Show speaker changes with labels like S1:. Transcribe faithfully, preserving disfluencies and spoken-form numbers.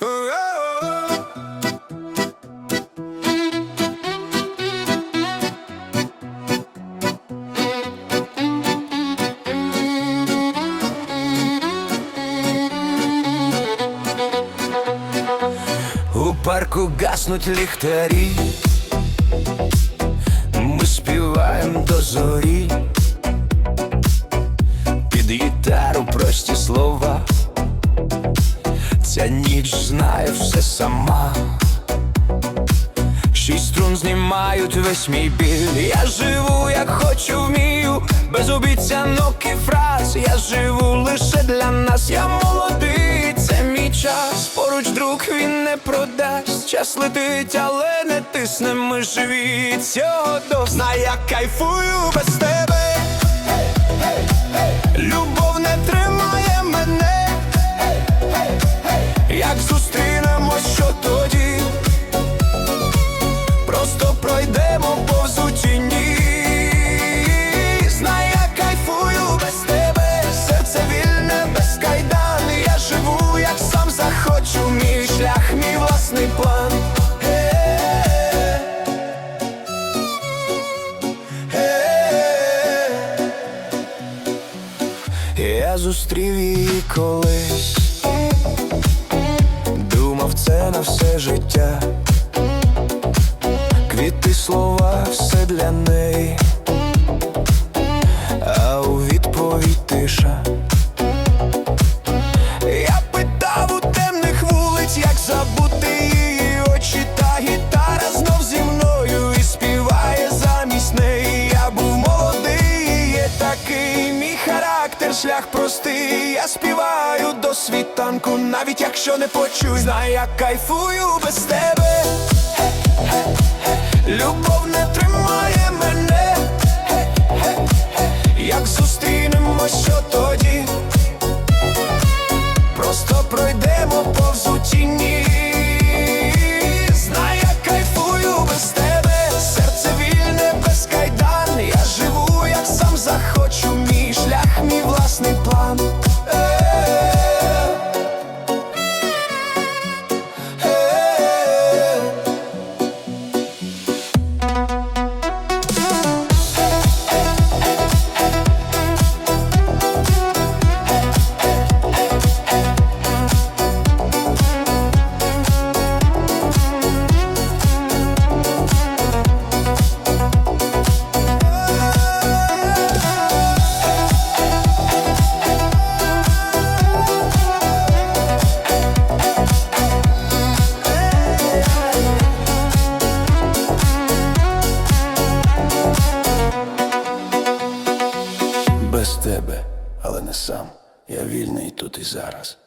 S1: У парку гаснуть ліхтарі, ми співаємо до зорі, під гітару прості слова, ця ніч знає все сама. Шість струн знімають весь мій біль. Я живу як хочу, вмію, без обіцянок і фраз. Я живу лише для нас, я молодий, це мій час. Поруч друг, він не продасть. Час летить, але не тисне, ми живі, цього досить. Знай, я кайфую без тебе. Любов не тримає мене. Як зустрінемось, що тоді? Просто пройдемо повз у тіні. Знай, я кайфую без тебе. Серце вільне, без кайдан. Я живу, як сам захочу. Мій шлях, мій власний план. Я зустрів її колись, думав, це на все життя. Квіти, слова, все для неї, а у відповідь тиша. Я питав у темних вулиць, як забути її очі. Та гітара знов зі мною і співає замість неї. Я був молодий, є такий мій характер, шлях простий. Я співаю до світанку, навіть якщо не почую. Знай, я кайфую без тебе. Любов не тримає мене. Як зустрінемось, що тоді? Просто пройдемо повз у тіні. Знай, я кайфую без тебе. Серце вільне, без кайдан. Я живу, як сам захочу. Мій шлях, мій власний план. Без тебе, але не сам. Я вільний тут і зараз.